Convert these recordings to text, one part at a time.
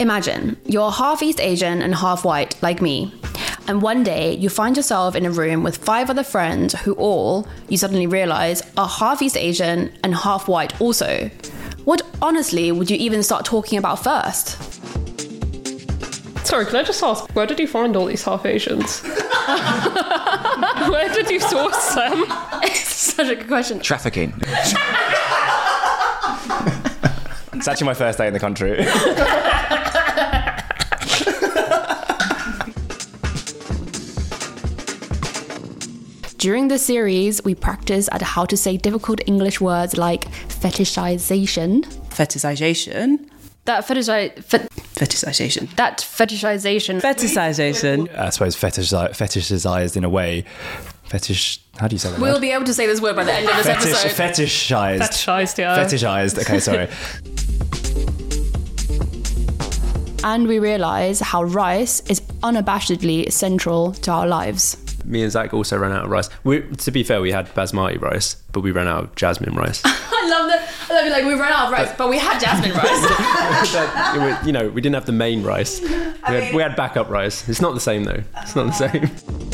Imagine you're half East Asian and half white, like me. And one day you find yourself in a room with 5 other friends who all, you suddenly realise, are half East Asian and half white also. What honestly would you even start talking about first? Sorry, can I just ask, where did you find all these half Asians? Where did you source them? It's such a good question. Trafficking. It's actually my first day in the country. During the series, we practice at how to say difficult English words like fetishization. Fetishization. Fetishization. I suppose fetishized in a way. How do you say that? We'll be able to say this word by the end of this episode. Fetishized. Fetishized, yeah. Fetishized. Okay, sorry. And we realise how rice is unabashedly central to our lives. Me and Zach also ran out of rice. To be fair, we had basmati rice, but we ran out of jasmine rice. I love that. Like, we ran out of rice, but we had jasmine rice. We didn't have the main rice. We had backup rice. It's not the same though. It's not the same.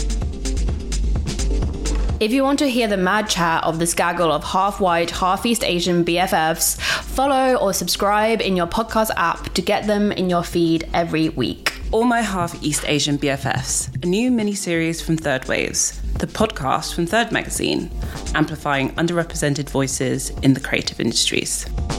If you want to hear the mad chat of this gaggle of half white, half East Asian BFFs, follow or subscribe in your podcast app to get them in your feed every week. All My Half East Asian BFFs, a new mini-series from Third Waves, the podcast from Third Magazine, amplifying underrepresented voices in the creative industries.